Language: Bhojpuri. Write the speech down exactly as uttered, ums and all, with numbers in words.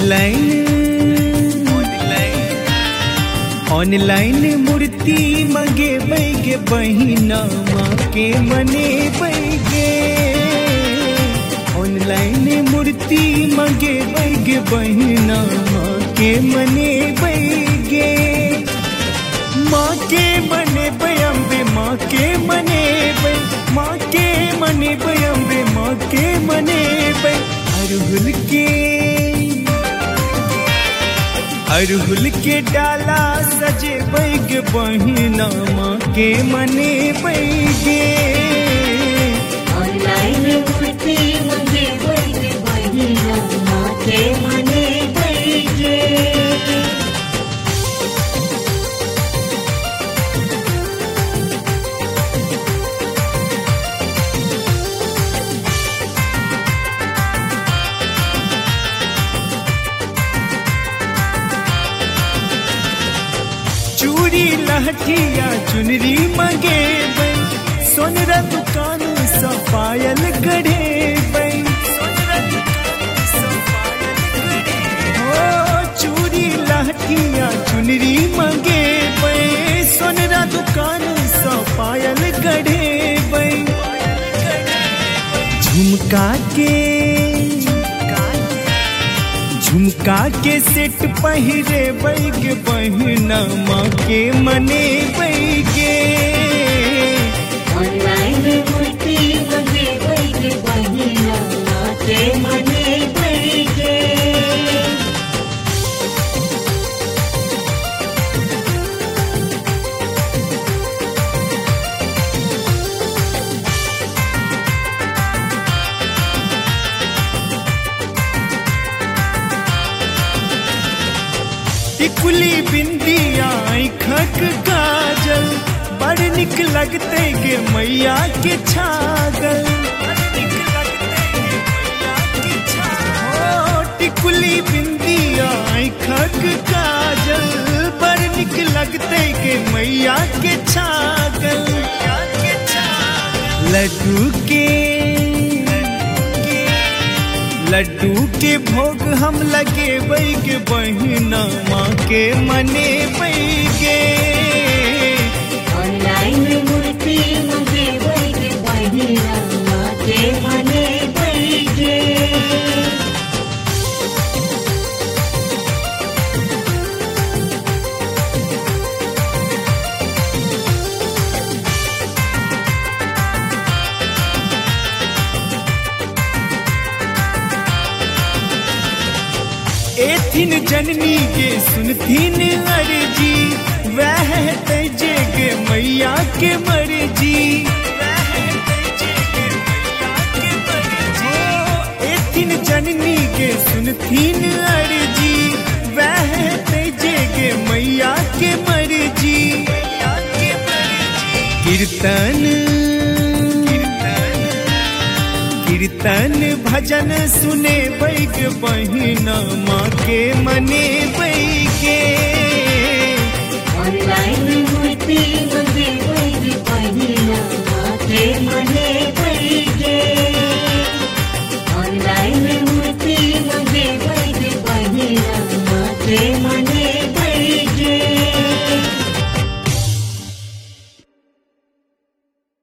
ऑनलाइन ऑनलाइन मूर्ति मगे बैगे बहिना माँ के मने बैगे ऑनलाइन मूर्ति मगे बैगे बहिना माँ के मने बैगे माँ के मने बयम्बे माँ के मने बै माँ के मने बयम्बे माँ के मने बै अरहुल के अरहुल के डाला सजे बैग बहिना माँ के मने बैगे ऑनलाइन मूर्ति मगे बैगे बहिना माँ के मने बैगे चूड़ी लहठिया चुनरी मगे बै सोनरा दुकान सा पायल गढ़े बै ओ चूड़ी लहठिया चुनरी मगे बै सोनरा दुकान सा पायल गढ़े बै झुमका के झुमका के सेट पहिरे बैग बहिना माँ के मने बैगे ऑनलाइन मूर्ति मगे बैगे बहिना माँ के मने बैगे टिकुली बिंदिया खक काजल बड़ निक लगते गे मैया के छागल ओ टिकुली बिंदिया खक काजल बड़ निक लगते गे मैया के छागल लड्डू के लड्डू के भोग हम लगे बैग बहिना माँ के मने बैगे ऑनलाइन मूर्ति मगे बैगे बहिना माँ के मने बैगे एथिन जननी के सुनथिन अर्जी वह तेजे गे मैया के मर्जी एथिन जननी के सुनथिन अर्जी वह तेजे गे मैया के मर्जी कीर्तन कीर्तन भजन सुने बैग बहिना माँ के मने बैगे ऑनलाइन मूर्ति